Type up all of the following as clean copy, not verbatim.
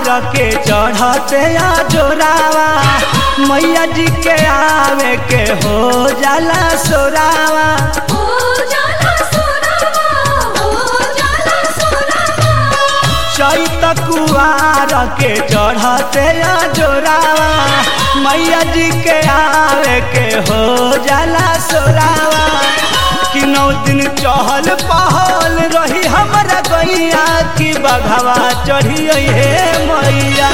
के चढ़ते या जोरावा मैया जी के आवे के हो जाला सोरावा। चैत कुआर के चढ़ते या जोरावा मैया जी के आवे के हो जाला सोरावा। कि 9 दिन चहल पहल रही हमरा गैया की बघवा चढ़ी हे मैया।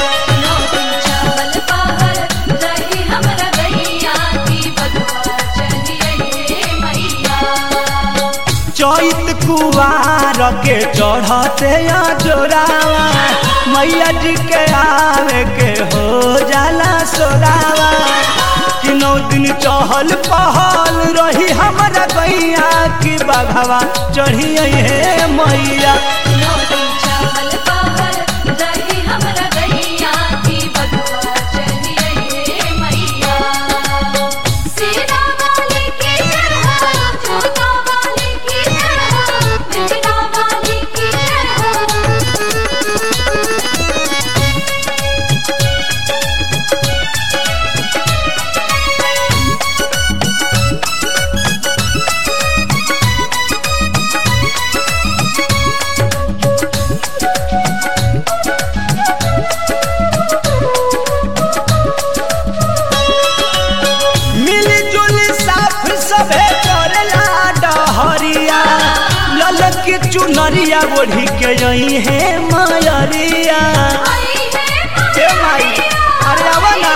चैत कुआर के चढ़ते या जोरावा मैया जी के आवे के हो जाला सोरावा। कि 9 दिन चहल पहल रही हमरा गैया की बघवा चढ़ी हे मैया। के चुनरिया ओढ़ी के यही है मायरिया के माई। अरे आवाना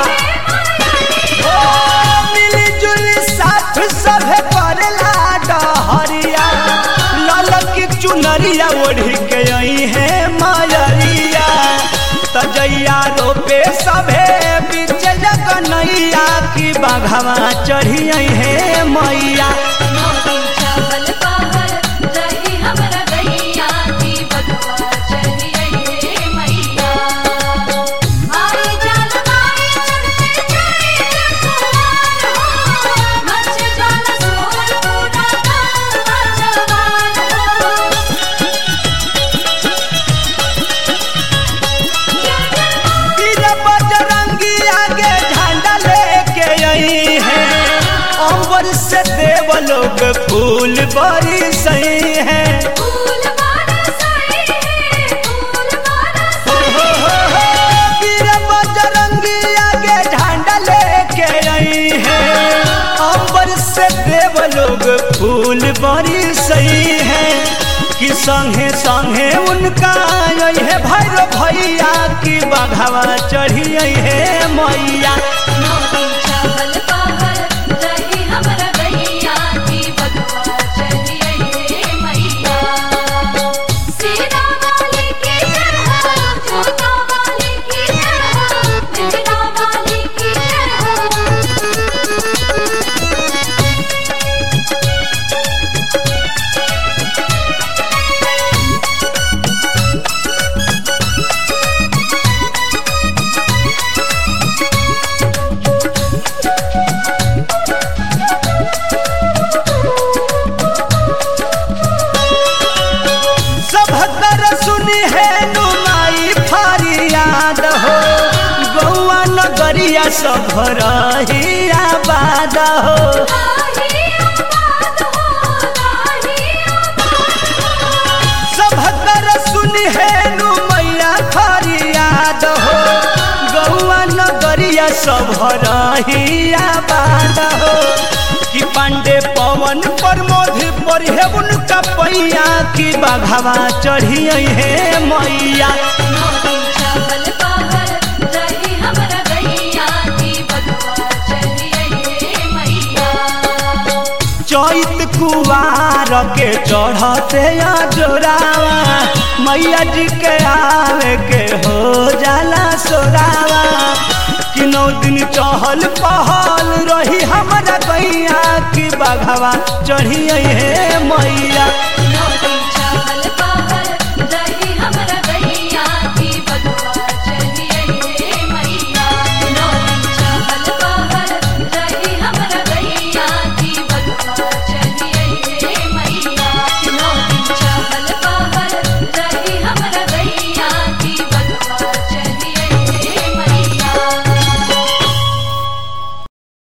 मिली जुली साथ सब करेला डहरिया लाल के चुनरिया ओढ़ी के यही है मायरिया। तजैया रोपे सभे बीच जगनैया की बाघवा चढ़ी है मैया। से देव लोग फूल बरी सही है। बजरंगी आगे झंडा लेके आई है। अंबर से देव लोग फूल बरी सही है। कि संगे संगे उनका यही है भैरव भैया की बघवा चढ़ी है मैया। सब रही आबाद हो सब कर सुनी है नु मैया फरियाद हो। गौआ नगरिया सब रही आबाद हो। कि पांडे पवन प्रमोद पर है उनका पैया की बघवा चढ़ी है मैया। चैत कुआर के चढ़ते या जोरावा मैया जी के आवे के हो जाला सोरावा। कि 9 दिन चहल पहल रही हमरा गैया की बघवा चढ़ी है मैया।